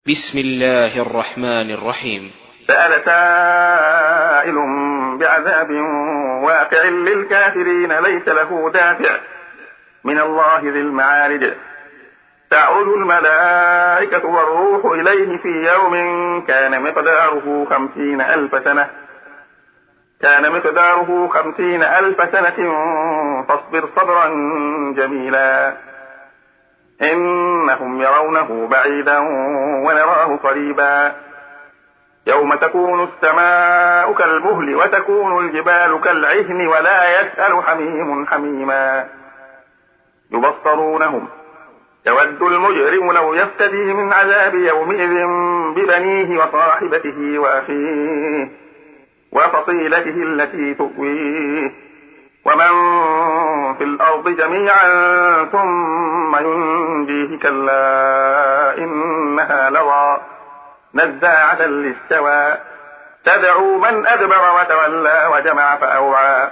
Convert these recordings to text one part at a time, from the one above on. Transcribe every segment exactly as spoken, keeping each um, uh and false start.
بسم الله الرحمن الرحيم. سأل سائل بعذاب واقع للكافرين ليس له دافع من الله ذي المعارج. تعرج الملائكة والروح إليه في يوم كان مقداره خمسين ألف سنة كان مقداره خمسين ألف سنة فاصبر صبرا جميلا إنهم يرونه بعيدا ونراه قريبا. يوم تكون السماء كالمهل وتكون الجبال كالعهن ولا يسأل حميم حميما. يبصرونهم يود المجرم لو يفتدي من عذاب يومئذ ببنيه وصاحبته وأخيه وفصيلته التي تؤويه ومن في الأرض جميعا ثم ينجيه كلا إنها لظى نزاعة للشوى تدعو من أدبر وتولى وجمع فأوعى.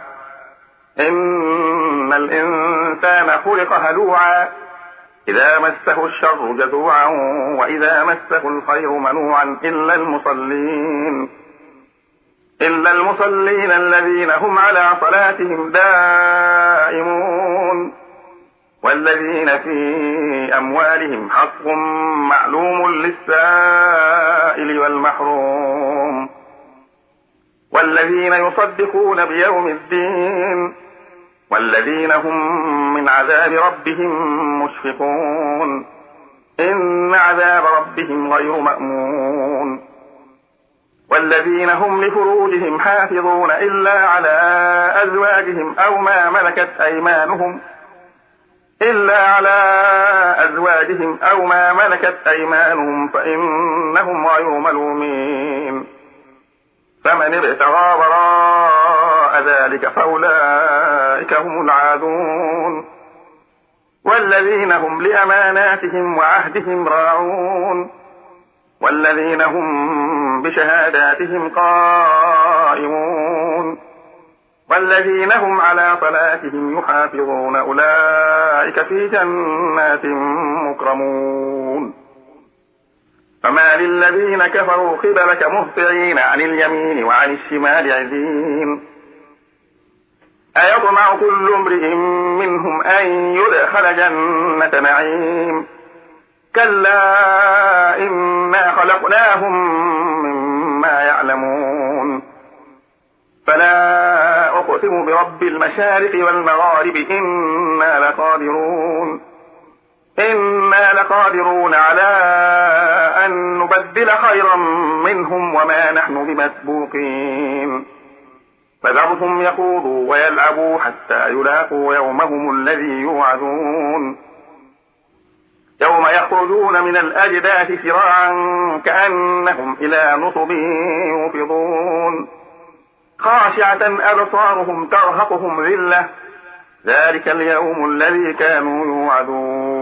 إن الإنسان خلق هلوعا إذا مسه الشر جزوعا وإذا مسه الخير منوعا إلا المصلين إلا المصلين الذين هم على صلاتهم دائمون والذين في أموالهم حق معلوم للسائل والمحروم والذين يصدقون بيوم الدين والذين هم من عذاب ربهم مشفقون إن عذاب ربهم غير مأمون. والذين هم لفروجهم حافظون إلا على أزواجهم أو ما ملكت أيمانهم إلا على أزواجهم أو ما ملكت أيمانهم فإنهم غير ملومين. فمن ابتغى وراء ذلك فأولئك هم العادون. والذين هم لأماناتهم وعهدهم راعون والذين هم بشهاداتهم قائمون والذين هم على صلاتهم يحافظون أولئك في جنات مكرمون. فما للذين كفروا قبلك مهطعين عن اليمين وعن الشمال عزين. أيطمع كل امرئ منهم أن يدخل جنة نعيم كلا إنا خلقناهم مما يعلمون. فلا أقسم برب المشارق والمغارب إنا لقادرون إنا لقادرون على أن نبدل خيرا منهم وما نحن بمسبوقين. فذرهم يخوضوا ويلعبوا حتى يلاقوا يومهم الذي يوعدون. يوم يخرجون من الأجداث سراعا كأنهم إلى نصب يوفضون خاشعة أبصارهم ترهقهم ذلة ذلك اليوم الذي كانوا يوعدون.